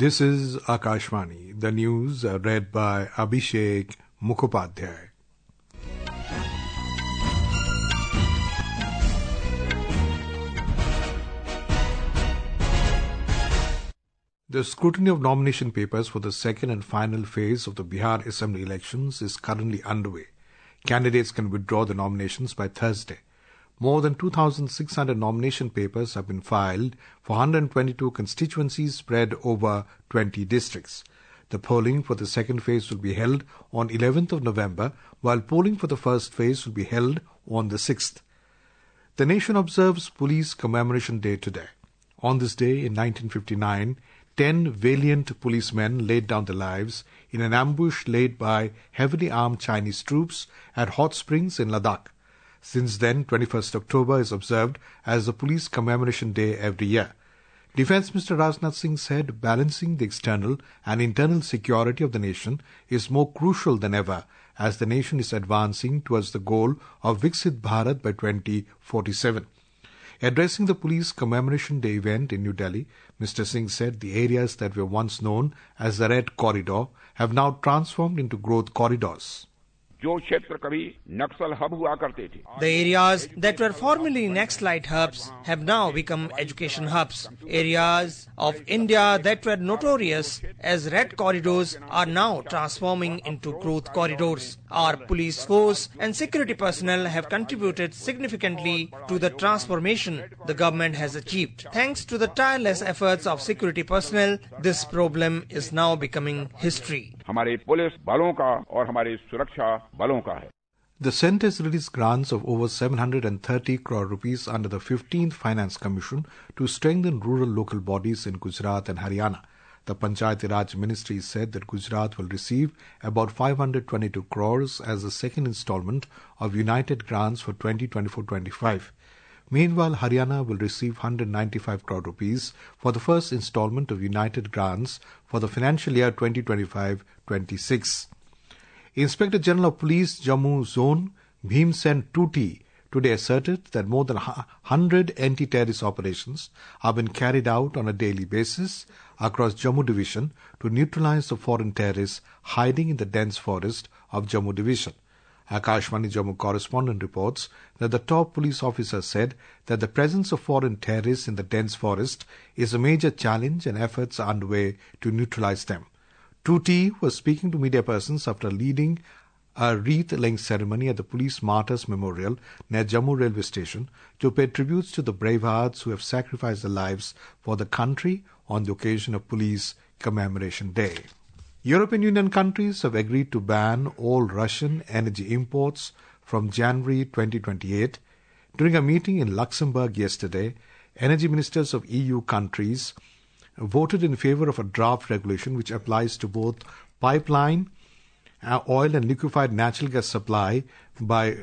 This is Akashvani, the news read by Abhishek Mukhopadhyay. The scrutiny of nomination papers for the second and final phase of the Bihar Assembly elections is currently underway. Candidates can withdraw the nominations by Thursday. More than 2,600 nomination papers have been filed for 122 constituencies spread over 20 districts. The polling for the second phase will be held on 11th of November, while polling for the first phase will be held on the 6th. The nation observes Police Commemoration Day today. On this day in 1959, 10 valiant policemen laid down their lives in an ambush laid by heavily armed Chinese troops at hot springs in Ladakh. Since then, 21st October is observed as the Police Commemoration Day every year. Defence Minister Rajnath Singh said balancing the external and internal security of the nation is more crucial than ever as the nation is advancing towards the goal of Viksit Bharat by 2047. Addressing the Police Commemoration Day event in New Delhi, Mr. Singh said the areas that were once known as the Red Corridor have now transformed into growth corridors. The areas that were formerly Naxalite hubs have now become education hubs. Areas of India that were notorious as red corridors are now transforming into growth corridors. Our police force and security personnel have contributed significantly to the transformation the government has achieved. Thanks to the tireless efforts of security personnel, this problem is now becoming history. The centre has released grants of over 730 crore rupees under the 15th Finance Commission to strengthen rural local bodies in Gujarat and Haryana. The Panchayati Raj Ministry said that Gujarat will receive about 522 crores as the second instalment of United Grants for 2024-25. Meanwhile, Haryana will receive 195 crore rupees for the first instalment of United Grants for the financial year 2025-26. Inspector General of Police Jammu Zone Bhim Sen Tuti today asserted that more than 100 anti-terrorist operations have been carried out on a daily basis across Jammu Division to neutralize the foreign terrorists hiding in the dense forest of Jammu Division. Akashvani Jammu correspondent reports that the top police officer said that the presence of foreign terrorists in the dense forest is a major challenge and efforts are underway to neutralize them. Tuti was speaking to media persons after leading a wreath-laying ceremony at the Police Martyrs Memorial near Jammu railway station to pay tributes to the brave hearts who have sacrificed their lives for the country on the occasion of Police Commemoration Day. European Union countries have agreed to ban all Russian energy imports from January 2028. During a meeting in Luxembourg yesterday, energy ministers of EU countries voted in favor of a draft regulation which applies to both pipeline, oil and liquefied natural gas supply by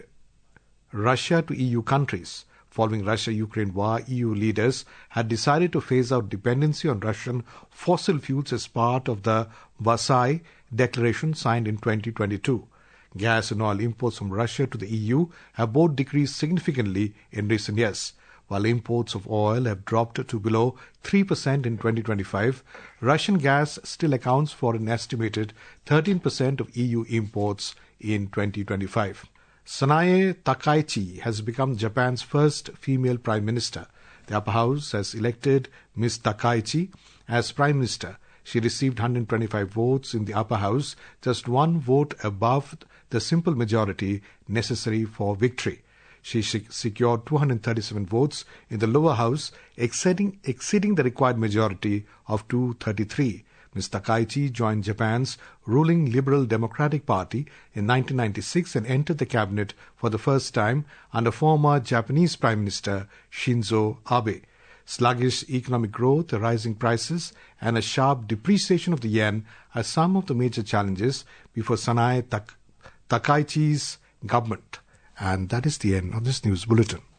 Russia to EU countries. Following Russia-Ukraine war, EU leaders had decided to phase out dependency on Russian fossil fuels as part of the Versailles Declaration signed in 2022. Gas and oil imports from Russia to the EU have both decreased significantly in recent years. While imports of oil have dropped to below 3% in 2025, Russian gas still accounts for an estimated 13% of EU imports in 2025. Sanae Takaichi has become Japan's first female Prime Minister. The Upper House has elected Ms. Takaichi as Prime Minister. She received 125 votes in the Upper House, just one vote above the simple majority necessary for victory. She secured 237 votes in the lower house, exceeding the required majority of 233. Ms. Takaichi joined Japan's ruling Liberal Democratic Party in 1996 and entered the cabinet for the first time under former Japanese Prime Minister Shinzo Abe. Sluggish economic growth, rising prices, and a sharp depreciation of the yen are some of the major challenges before Sanae Takaichi's government. And that is the end of this news bulletin.